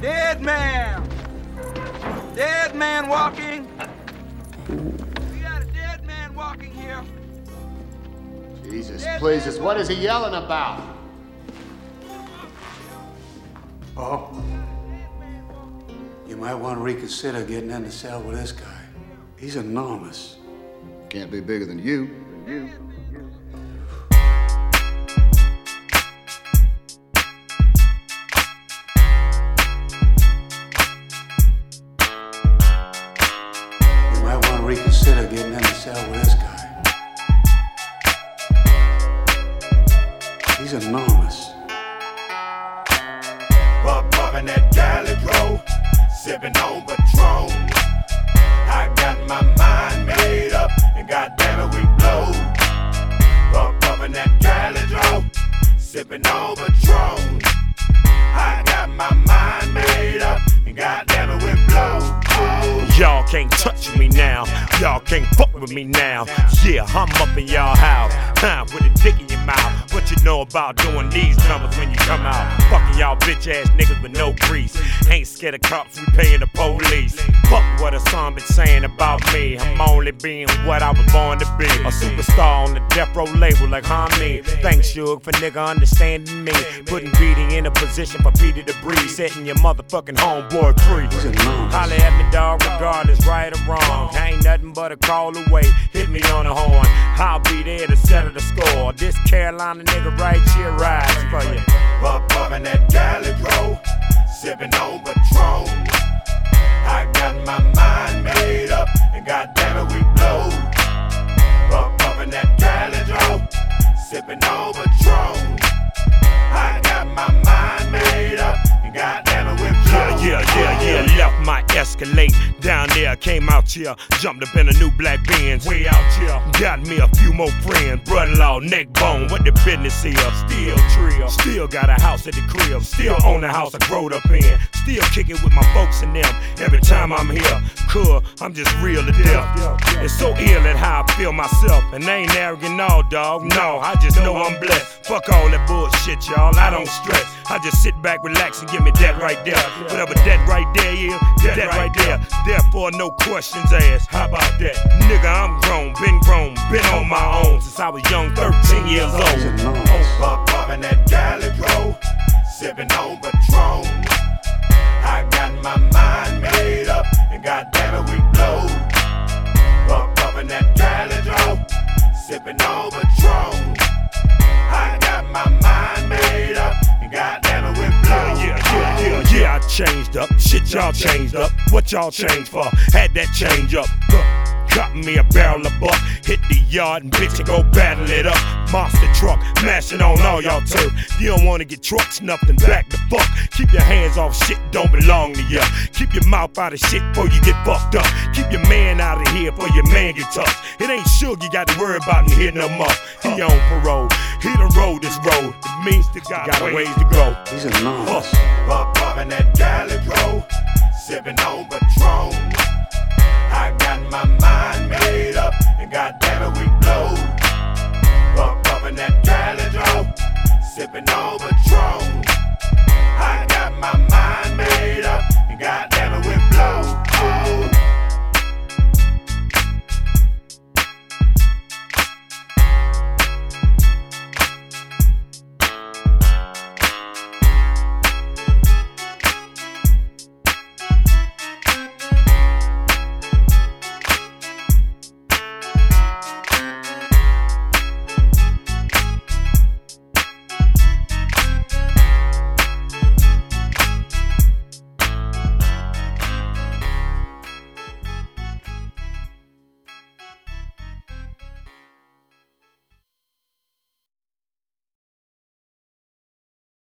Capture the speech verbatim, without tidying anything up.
Dead man! Dead man walking! We got a dead man walking here! Jesus, please, us. What is he yelling about? Oh, you might want to reconsider getting in the cell with this guy. He's enormous. Can't be bigger than you. You. You might want to reconsider getting in the cell with this guy. He's enormous. Bumpin' that Cali Dro, sippin' on Patron. I got my mind made up, and goddamn it, we blow. Bumpin' that Cali Dro, sippin' on Patron. I got my mind made up, and goddamn it, we blow. Oh. Y'all can't touch me now, y'all can't fuck with me now. Yeah, I'm up in y'all house, huh, with a dick in your mouth. What you know about doing these numbers when you come out? Fucking y'all bitch ass niggas with no grease. Ain't scared of cops, we paying the police. Fuck what a song been saying about me. I'm only being what I was born to be. A superstar on the death row label like Homie. Thanks, Suge, for nigga understanding me. Putting Petey in a position for Petey to breathe. Setting your motherfucking homeboy free. Holla at me, dog, regardless, right or wrong. Ain't nothing but a call away. Hit me on the horn. I'll be there to settle the score. This Carolina nigga right here rides for you. Bumpin' that Cali Dro, sippin' on Patron. I got my mind made up, and goddamn it, we blow. Bumpin' that Cali Dro, sippin' on Patron. I got my mind made up, and goddamn it, we blow. Yeah, yeah, yeah, yeah, left my Escalade down there, came out here, jumped up in a new black Benz. Way out here, got me a few more friends, brother-in-law, neck bone, what the business here? Still trill, still got a house at the crib, still own the house I growed up in, still kicking with my folks and them. Every time I'm here, cool, I'm just real to death. It's so ill at how I feel myself, and I ain't arrogant, no, dog. No, I just know I'm blessed. Fuck all that bullshit, y'all. I don't stress. I just sit back, relax, and give me that right there. Whatever that right there is, that, that right there. Therefore, no questions asked. How about that? Nigga, I'm grown, been grown, been on my own since I was young, thirteen years old. Bumpin' that Cali Dro, sippin' on Patron. I got my mind made up, and goddamn it, we blow. Bumpin' that Cali Dro, sippin' on Patron. I got my mind made up, and goddamn it, we blow. Yeah, yeah, yeah, yeah, I changed up. Shit, y'all changed up. What y'all changed for? Had that change up. Got me a barrel of buck, hit the yard and bitch and go battle it up. Monster truck, mashing on all y'all turf. You don't wanna get trucks, nothing back the fuck. Keep your hands off shit, don't belong to ya. Keep your mouth out of shit before you get fucked up. Keep your man out of here before your man get tough. It ain't Suge you got to worry about and hitting him up. He on parole, he done rode this road. It means still got, got a ways to go. He's enormous. Bumpin' that Cali Dro, sippin' on Patron. I got my mind made up, and goddamn it, we blow. Bumpin' that Cali Dro, sippin' on Patron.